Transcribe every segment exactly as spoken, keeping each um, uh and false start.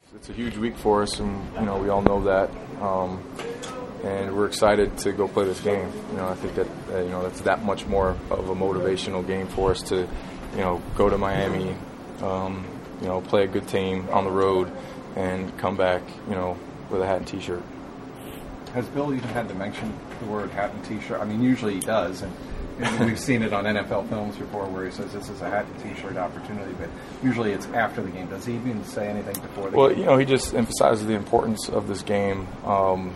It's a huge week for us, and you know we all know that, um, and we're excited to go play this game. You know, I think that uh, you know that's that much more of a motivational game for us to, you know, go to Miami, um, you know, play a good team on the road, and come back, you know, with a hat and T-shirt. Has Bill even had to mention the word hat and T-shirt? I mean, usually he does, and, and we've seen it on N F L films before where he says this is a hat and T-shirt opportunity, but usually it's after the game. Does he even say anything before the well, game? Well, you know, he just emphasizes the importance of this game um,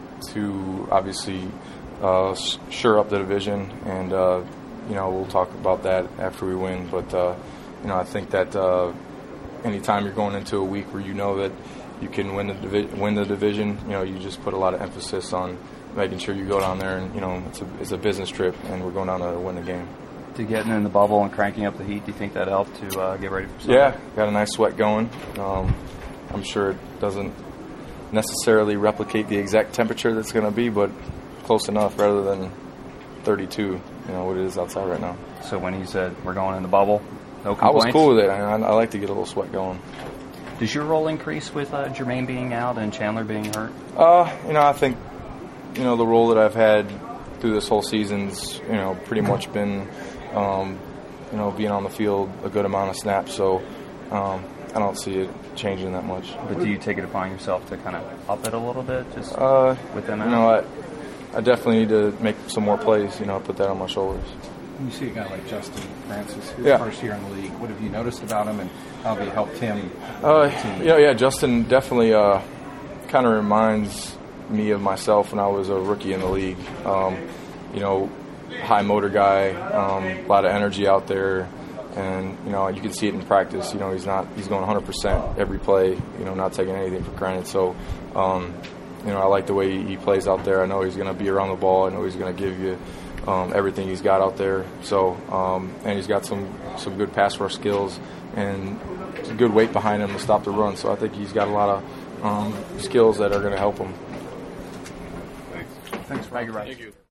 to obviously uh, shore up the division, and, uh, you know, we'll talk about that after we win, but, uh, you know, I think that uh, anytime you're going into a week where you know that you can win the divi- win the division, you know, you just put a lot of emphasis on making sure you go down there and, you know, it's a, it's a business trip and we're going down there to win the game. To getting in the bubble and cranking up the heat, do you think that helped to uh, get ready for Sunday? Yeah, got a nice sweat going. Um, I'm sure it doesn't necessarily replicate the exact temperature that's going to be, but close enough rather than thirty-two, you know, what it is outside right now. So when you said we're going in the bubble, no complaints? I was cool with it. I, I like to get a little sweat going. Does your role increase with uh, Jermaine being out and Chandler being hurt? Uh, you know, I think, you know, the role that I've had through this whole season's, you know, pretty much been, um, you know, being on the field a good amount of snaps. So um, I don't see it changing that much. But do you take it upon yourself to kind of up it a little bit, just uh, with them out? You know, I, I definitely need to make some more plays. You know, put that on my shoulders. When you see a guy like Justin Francis, his yeah. first year in the league, what have you noticed about him, and how have you helped him? Uh, yeah, yeah, Justin definitely uh, kind of reminds me of myself when I was a rookie in the league. Um, you know, high motor guy, um, a lot of energy out there, and you know you can see it in practice. You know, he's not he's going one hundred percent every play. You know, not taking anything for granted. So, um, you know, I like the way he plays out there. I know he's going to be around the ball. I know he's going to give you Um, everything he's got out there. So, um, and he's got some, some good pass rush skills and some good weight behind him to stop the run. So I think he's got a lot of um, skills that are going to help him. Thanks. Thanks, Roger. Thank you.